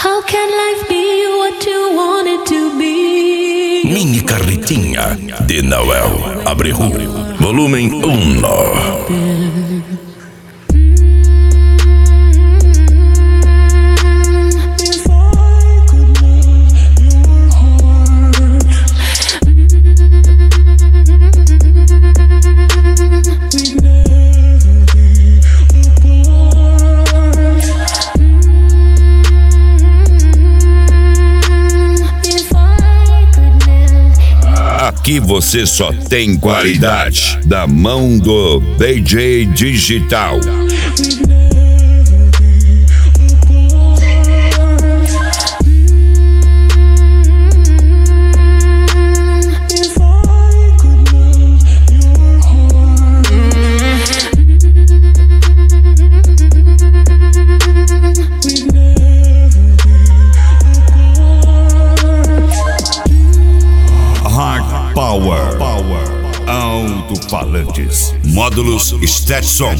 How can life be what you want it to be? Mini Carretinha de Noel Abreu, volumen 1. Aqui você só tem qualidade da mão do DJ Digital. Power. Alto-falantes. Módulos Stetson.